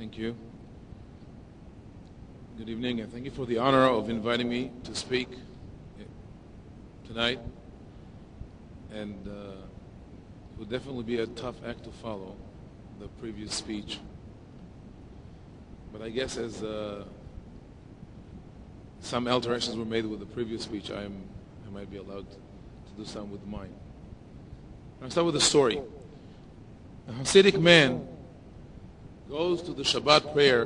Thank you. Good evening, and thank you for the honor of inviting me to speak tonight. And it will definitely be a tough act to follow, the previous speech. But I guess as some alterations were made with the previous speech, I might be allowed to do some with mine. I'll start with a story. A Hasidic man goes to the Shabbat prayer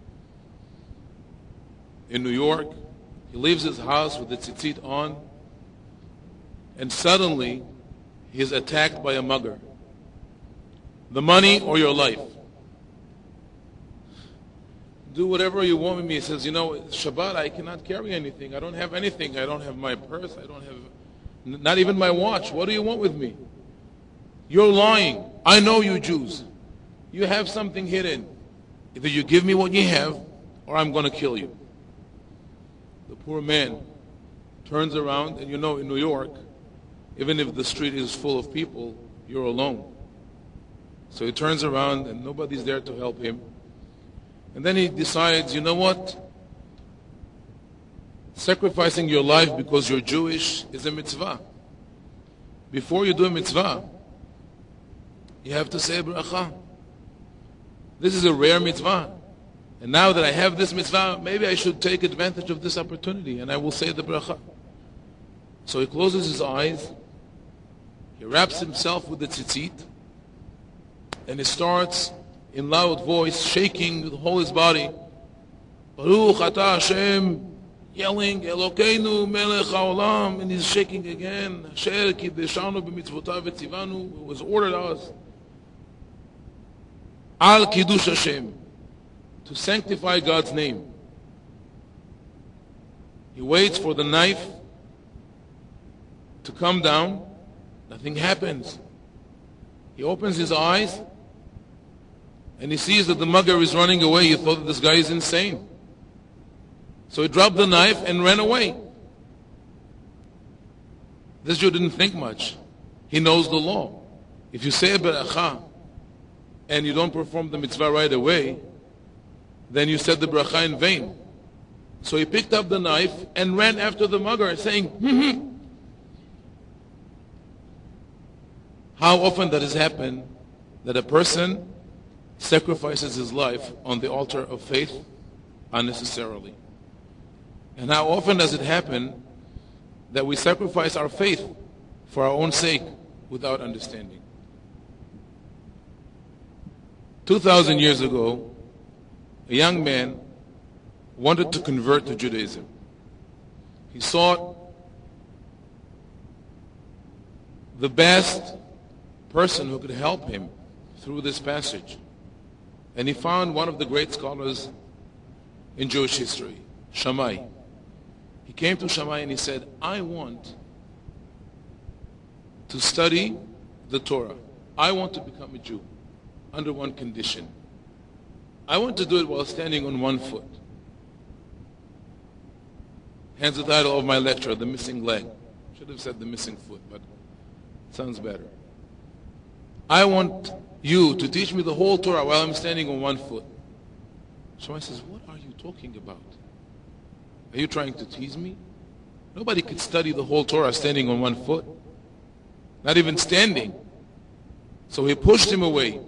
in New York. He leaves his house with the tzitzit on, and suddenly he is attacked by a mugger. The money or your life? Do whatever you want with me. He says, Shabbat, I cannot carry anything. I don't have anything. I don't have my purse. I don't have not even my watch. What do you want with me? You're lying. I know you Jews. You have something hidden. Either you give me what you have, or I'm going to kill you. The poor man turns around, and in New York, even if the street is full of people, you're alone. So he turns around, and nobody's there to help him. And then he decides, you know what? Sacrificing your life because you're Jewish is a mitzvah. Before you do a mitzvah, you have to say bracha. This is a rare mitzvah. And now that I have this mitzvah, maybe I should take advantage of this opportunity, and I will say the bracha. So he closes his eyes, he wraps himself with the tzitzit, and he starts in loud voice, shaking with all his body, Baruch atah Hashem, yelling, Elokeinu melech haolam, and he's shaking again, Asher kideshanu b'mitzvotav v'tzivanu, it was ordered us, Al Kiddush Hashem, to sanctify God's name. He waits for the knife to come down. Nothing happens. He opens his eyes and he sees that the mugger is running away. He thought that this guy is insane. So he dropped the knife and ran away. This Jew didn't think much. He knows the law. If you say a beracha and you don't perform the mitzvah right away, then you said the bracha in vain. So he picked up the knife and ran after the mugger, saying, How often does it happen that a person sacrifices his life on the altar of faith unnecessarily? And how often does it happen that we sacrifice our faith for our own sake without understanding? 2,000 years ago, a young man wanted to convert to Judaism. He sought the best person who could help him through this passage. And he found one of the great scholars in Jewish history, Shammai. He came to Shammai and he said, I want to study the Torah. I want to become a Jew under one condition. I want to do it while standing on one foot. Hence the title of my lecture, The Missing Leg. Should have said the missing foot, but it sounds better. I want you to teach me the whole Torah while I'm standing on one foot. Shammai says, what are you talking about? Are you trying to tease me? Nobody could study the whole Torah standing on one foot. Not even standing. So he pushed him away.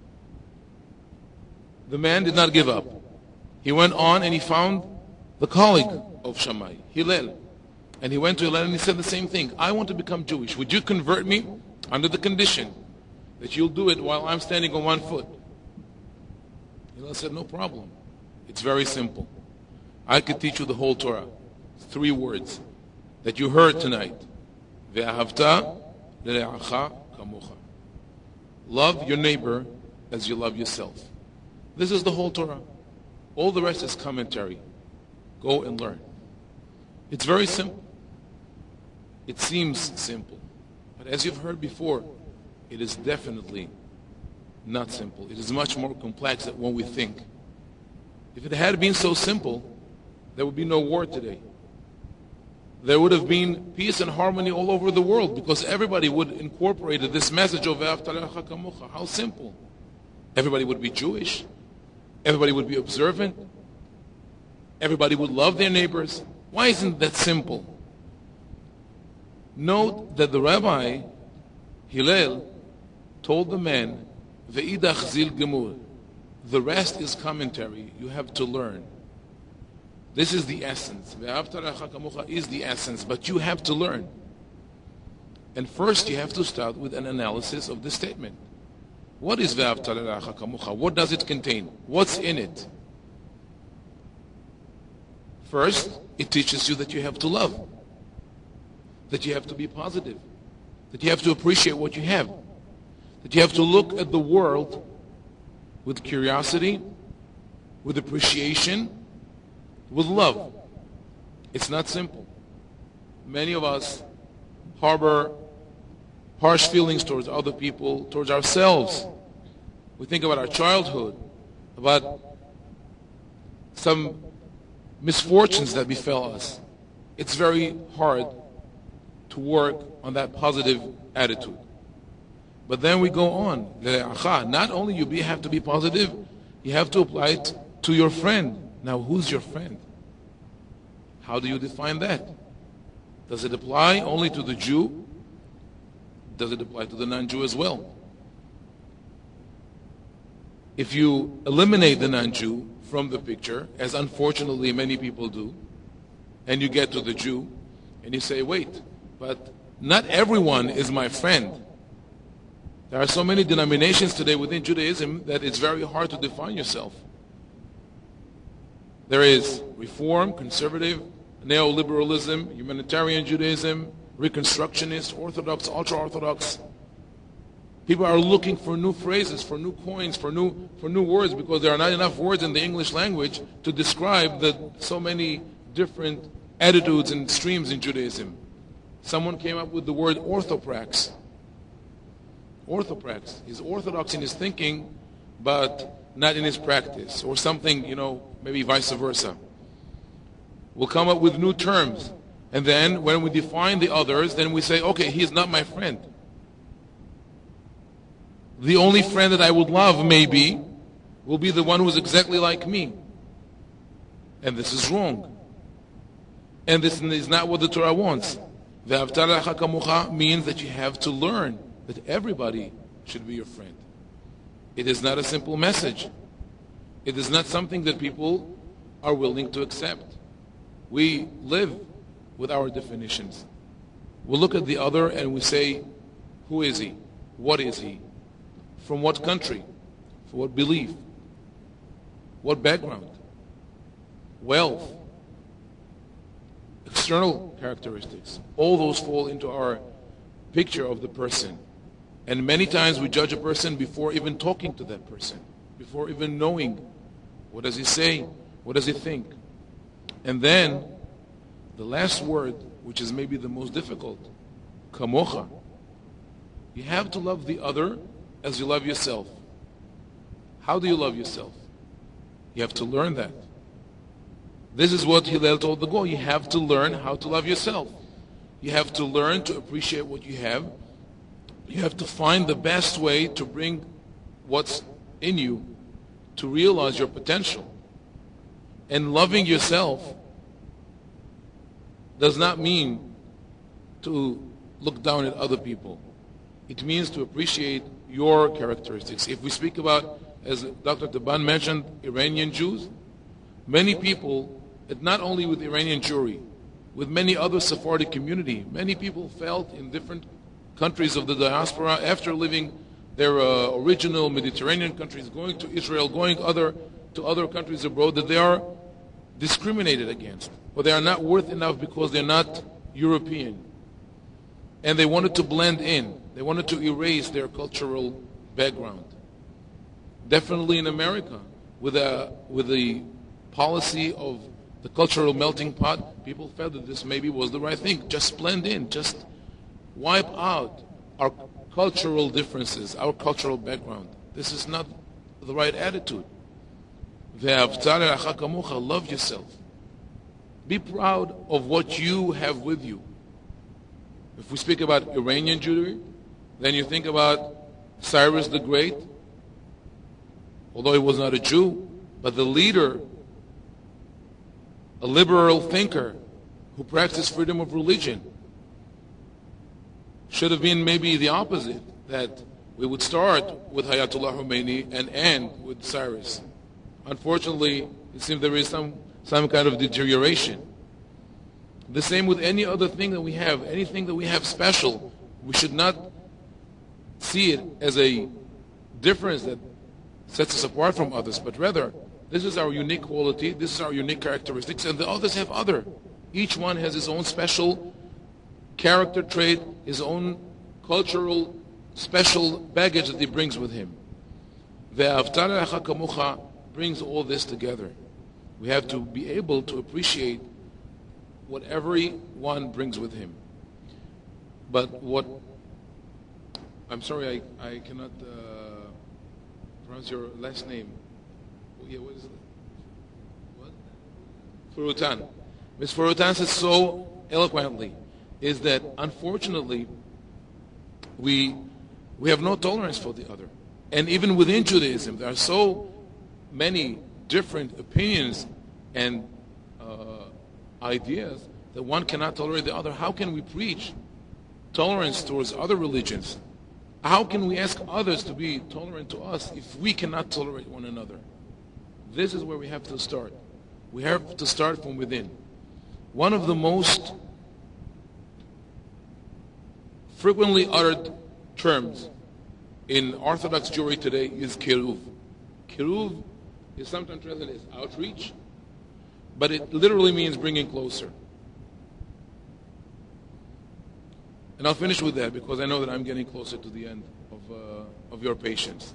The man did not give up. He went on and he found the colleague of Shammai, Hillel. And he went to Hillel and he said the same thing. I want to become Jewish. Would you convert me under the condition that you'll do it while I'm standing on one foot? Hillel said, no problem. It's very simple. I could teach you the whole Torah. 3 words that you heard tonight. Ve'ahavta le're'acha kamocha. Love your neighbor as you love yourself. This is the whole Torah. All the rest is commentary. Go and learn. It's very simple. It seems simple. But as you've heard before, it is definitely not simple. It is much more complex than what we think. If it had been so simple, there would be no war today. There would have been peace and harmony all over the world because everybody would incorporate this message of Ve'ahavta le'acha kamocha. How simple. Everybody would be Jewish. everybody would be observant, everybody would love their neighbors. Why isn't that simple? Note that the Rabbi Hillel told the man, Ve'idach zil gemur. The rest is commentary. You have to learn. This is the essence. Ve'ahavta l'reacha kamocha is the essence, but you have to learn. And first you have to start with an analysis of the statement. What is Ve'ahavta l'reacha kamocha? What does it contain? What's in it? First, it teaches you that you have to love, that you have to be positive, that you have to appreciate what you have, that you have to look at the world with curiosity, with appreciation, with love. It's not simple. Many of us harbor harsh feelings towards other people, towards ourselves. We think about our childhood, about some misfortunes that befell us. It's very hard to work on that positive attitude. But then we go on. Not only you have to be positive, you have to apply it to your friend. Now, who's your friend? How do you define that? Does it apply only to the Jew? Does it apply to the non-Jew as well? If you eliminate the non-Jew from the picture, as unfortunately many people do, and you get to the Jew, and you say, wait, but not everyone is my friend. There are so many denominations today within Judaism that it's very hard to define yourself. There is Reform, Conservative, Neoliberalism, Humanitarian Judaism, Reconstructionist, Orthodox, Ultra-Orthodox. People are looking for new phrases, for new coins, for new words, because there are not enough words in the English language to describe so many different attitudes and streams in Judaism. Someone came up with the word orthoprax. Orthoprax. He's orthodox in his thinking, but not in his practice, or something, maybe vice versa. We'll come up with new terms, and then when we define the others, then we say, okay, he's not my friend. The only friend that I would love, maybe, will be the one who's exactly like me. And this is wrong. And this is not what the Torah wants. Ve'ahavta l'reacha kamocha means that you have to learn that everybody should be your friend. It is not a simple message. It is not something that people are willing to accept. We live with our definitions. We look at the other and we say, who is he? What is he? From what country? For what belief? What background? Wealth? External characteristics. All those fall into our picture of the person. And many times we judge a person before even talking to that person, before even knowing what does he say, what does he think. And then the last word, which is maybe the most difficult, kamocha. You have to love the other as you love yourself. How do you love yourself? You have to learn that. This is what Hillel told the Goy. You have to learn how to love yourself. You have to learn to appreciate what you have. You have to find the best way to bring what's in you to realize your potential. And loving yourself does not mean to look down at other people. It means to appreciate your characteristics. If we speak about, as Dr. Taban mentioned, Iranian Jews, many people, not only with Iranian Jewry, with many other Sephardic community, many people felt in different countries of the diaspora, after leaving their original Mediterranean countries, going to Israel, going to other countries abroad, that they are discriminated against, or they are not worth enough because they're not European. And they wanted to blend in. They wanted to erase their cultural background. Definitely in America, with the policy of the cultural melting pot, people felt that this maybe was the right thing. Just blend in, just wipe out our cultural differences, our cultural background. This is not the right attitude. Love yourself. Be proud of what you have with you. If we speak about Iranian Jewry, then you think about Cyrus the Great. Although he was not a Jew, But the leader, a liberal thinker who practiced freedom of religion, should have been maybe the opposite, that we would start with Ayatollah Khomeini and end with Cyrus. Unfortunately, it seems there is some kind of deterioration. The same with any other thing that we have, anything that we have special. We should not see it as a difference that sets us apart from others, but rather, this is our unique quality, this is our unique characteristics, and the others have other. Each one has his own special character trait, his own cultural special baggage that he brings with him. Ve'ahavta l'reacha kamocha brings all this together. We have to be able to appreciate what everyone brings with him. But what, I'm sorry, I cannot pronounce your last name. Oh, yeah, what is it? What? Furutan. Ms. Furutan says so eloquently, is that unfortunately we have no tolerance for the other. And even within Judaism, there are so many different opinions and ideas that one cannot tolerate the other. How can we preach tolerance towards other religions? How can we ask others to be tolerant to us if we cannot tolerate one another? This is where we have to start. We have to start from within. One of the most frequently uttered terms in Orthodox Jewry today is kiruv. Kiruv is sometimes translated as outreach, but it literally means bringing closer. And I'll finish with that because I know that I'm getting closer to the end of your patience.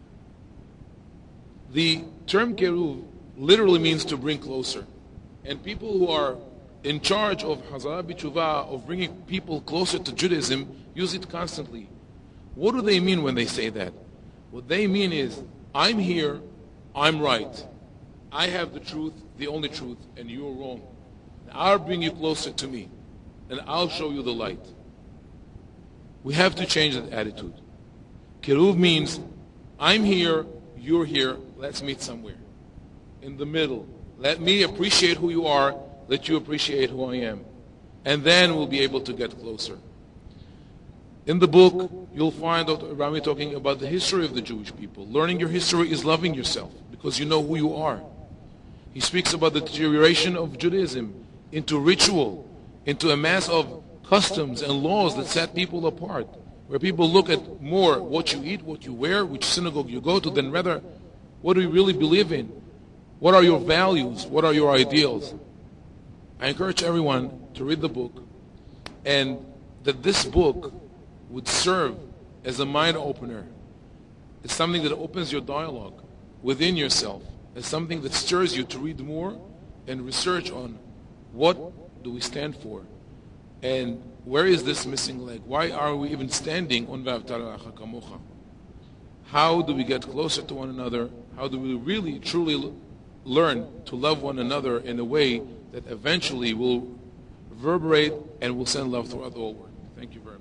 The term kiruv literally means to bring closer. And people who are in charge of Hazara B'Tshuva, of bringing people closer to Judaism, use it constantly. What do they mean when they say that? What they mean is, I'm here, I'm right. I have the truth, the only truth, and you're wrong. I'll bring you closer to me, and I'll show you the light. We have to change that attitude. Kiruv means, I'm here, you're here, let's meet somewhere. In the middle. Let me appreciate who you are, let you appreciate who I am. And then we'll be able to get closer. In the book, you'll find Dr. Rami talking about the history of the Jewish people. Learning your history is loving yourself, because you know who you are. He speaks about the deterioration of Judaism into ritual, into a mass of customs and laws that set people apart, where people look at more what you eat, what you wear, which synagogue you go to, than rather, what do you really believe in? What are your values? What are your ideals? I encourage everyone to read the book, and that this book would serve as a mind opener. It's something that opens your dialogue within yourself. It's something that stirs you to read more and research on what do we stand for, and where is this missing leg? Why are we even standing on Ve'ahavta l'reacha kamocha? How do we get closer to one another? How do we really, truly learn to love one another in a way that eventually will reverberate and will send love throughout the whole world? Thank you very much.